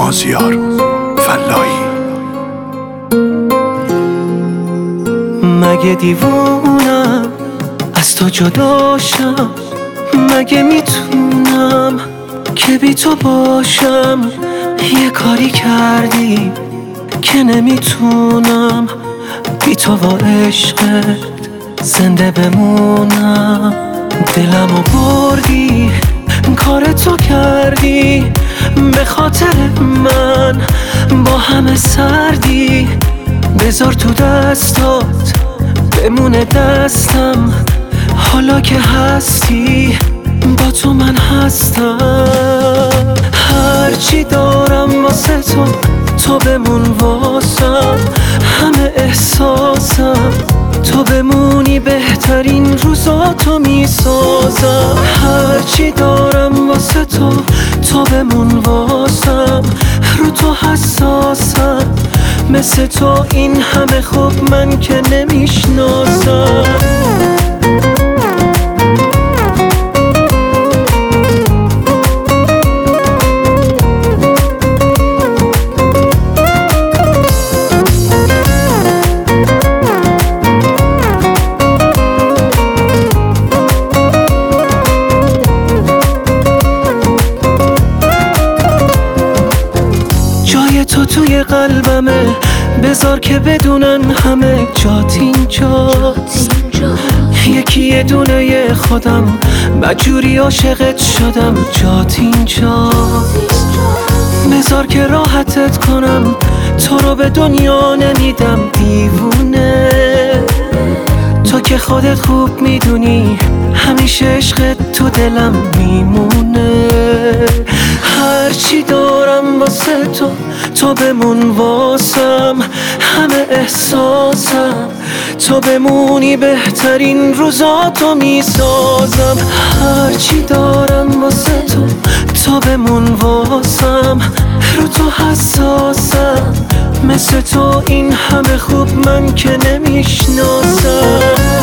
مازیار فلاحی. مگه دیوونم از تو جداشم؟ مگه میتونم که بی تو باشم؟ یه کاری کردی که نمیتونم بی تو و عشقت زنده بمونم. دلمو بردی، کار تو کردی، به خاطر من با همه سردی. بذار تو دستات بمونه دستم، حالا که هستی با تو من هستم. هرچی دارم واسه تو، تو بمون واسم. همه احساسم تو بمونی، بهترین روزاتو میسازم. هرچی دارم واسه تو، تو بمون واسم. رو تو حساسم، مثل تو این همه خوب من که نمیشناسم. جای تو توی قلبمه، بذار که بدونن همه جات اینجاست. یکی یه دونه خودم بدجوری عاشقت شدم، جات اینجاست. بذار که راحتت کنم، تو رو به دنیا نمیدم دیوونه. تو که خودت خوب میدونی همیشه عشقت تو دلم میمونه. هرچی دارم واسه تو، تو بمون واسم. همه احساسم تو بمونی، بهترین روزاتو میسازم. هرچی دارم واسه تو، تو بمون واسم. رو تو حساسم، مثل تو این همه خوب من که نمیشناسم.